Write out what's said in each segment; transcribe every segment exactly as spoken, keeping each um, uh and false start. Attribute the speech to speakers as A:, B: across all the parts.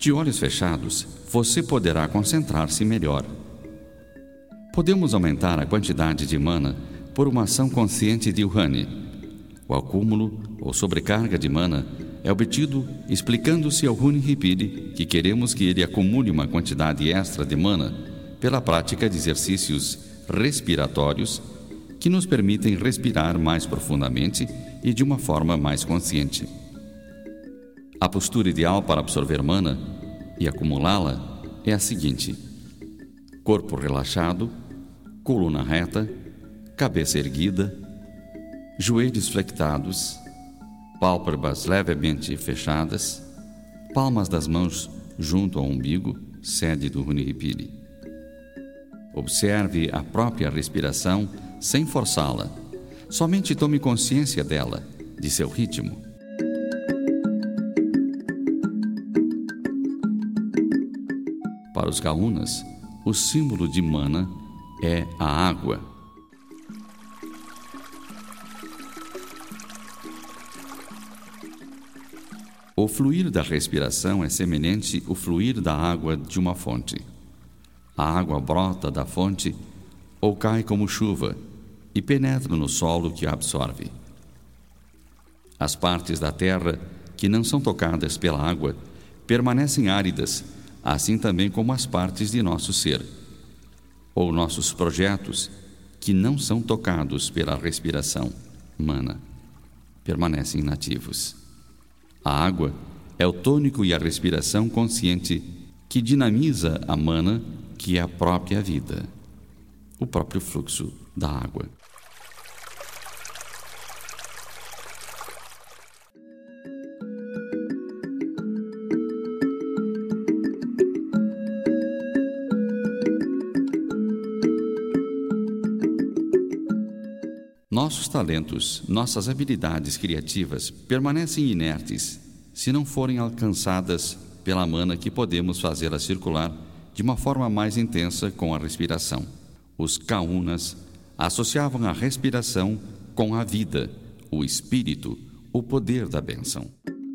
A: De olhos fechados, você poderá concentrar-se melhor. Podemos aumentar a quantidade de mana por uma ação consciente de Uhani. O acúmulo ou sobrecarga de mana é obtido explicando-se ao Hunihipili que queremos que ele acumule uma quantidade extra de mana pela prática de exercícios respiratórios que nos permitem respirar mais profundamente e de uma forma mais consciente. A postura ideal para absorver mana e acumulá-la é a seguinte: corpo relaxado, coluna reta, cabeça erguida, joelhos flectados, pálpebras levemente fechadas, palmas das mãos junto ao umbigo, sede do Hunihipili. Observe a própria respiração sem forçá-la. Somente tome consciência dela, de seu ritmo. Para os Kahunas, o símbolo de mana é a água. O fluir da respiração é semelhante ao fluir da água de uma fonte. A água brota da fonte ou cai como chuva e penetra no solo que a absorve. As partes da terra que não são tocadas pela água permanecem áridas, assim também como as partes de nosso ser, ou nossos projetos que não são tocados pela respiração, mana, permanecem inativos. A água é o tônico e a respiração consciente que dinamiza a mana, que é a própria vida, o próprio fluxo da água. Nossos talentos, nossas habilidades criativas permanecem inertes se não forem alcançadas pela mana que podemos fazê-la circular de uma forma mais intensa com a respiração. Os Kahunas associavam a respiração com a vida, o espírito, o poder da bênção.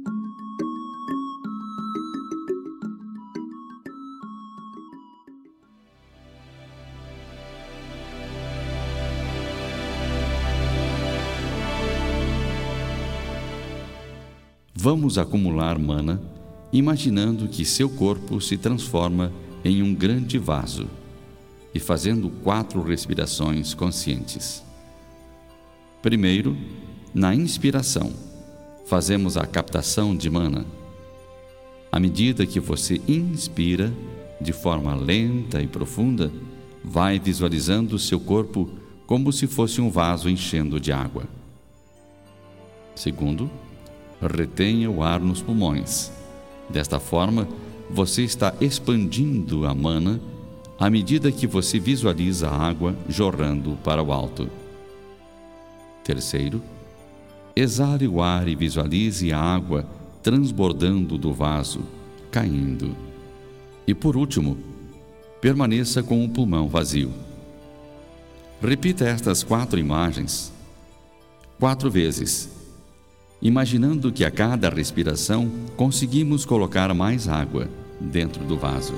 A: Vamos acumular mana, imaginando que seu corpo se transforma em um grande vaso e fazendo quatro respirações conscientes. Primeiro, na inspiração, fazemos a captação de mana. À medida que você inspira, de forma lenta e profunda, vai visualizando seu corpo como se fosse um vaso enchendo de água. Segundo, retenha o ar nos pulmões. Desta forma, você está expandindo a mana à medida que você visualiza a água jorrando para o alto. Terceiro, exale o ar e visualize a água transbordando do vaso, caindo. E por último, permaneça com o pulmão vazio. Repita estas quatro imagens quatro vezes, imaginando que a cada respiração conseguimos colocar mais água dentro do vaso.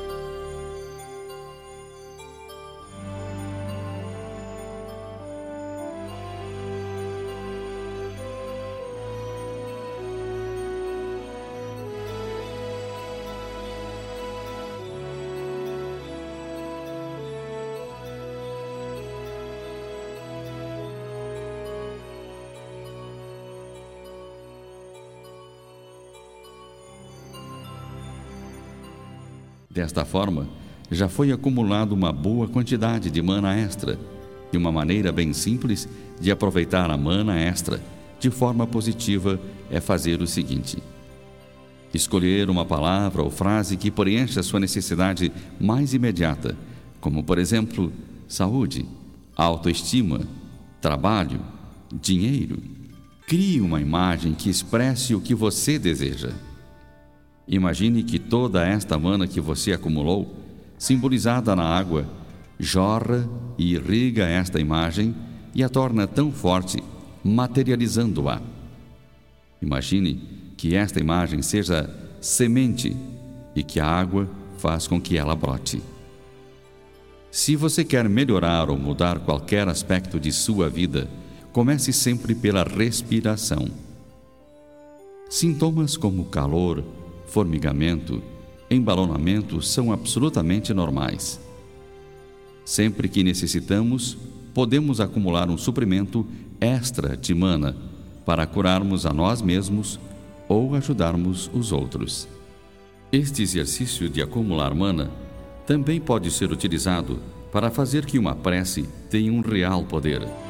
A: Desta forma, já foi acumulado uma boa quantidade de mana extra, e uma maneira bem simples de aproveitar a mana extra de forma positiva é fazer o seguinte: escolher uma palavra ou frase que preencha a sua necessidade mais imediata, como por exemplo, saúde, autoestima, trabalho, dinheiro. Crie uma imagem que expresse o que você deseja. Imagine que toda esta mana que você acumulou, simbolizada na água, jorra e irriga esta imagem e a torna tão forte, materializando-a. Imagine que esta imagem seja semente e que a água faz com que ela brote. Se você quer melhorar ou mudar qualquer aspecto de sua vida, comece sempre pela respiração. Sintomas como calor, formigamento, embalonamento são absolutamente normais. Sempre que necessitamos, podemos acumular um suprimento extra de mana para curarmos a nós mesmos ou ajudarmos os outros. Este exercício de acumular mana também pode ser utilizado para fazer que uma prece tenha um real poder.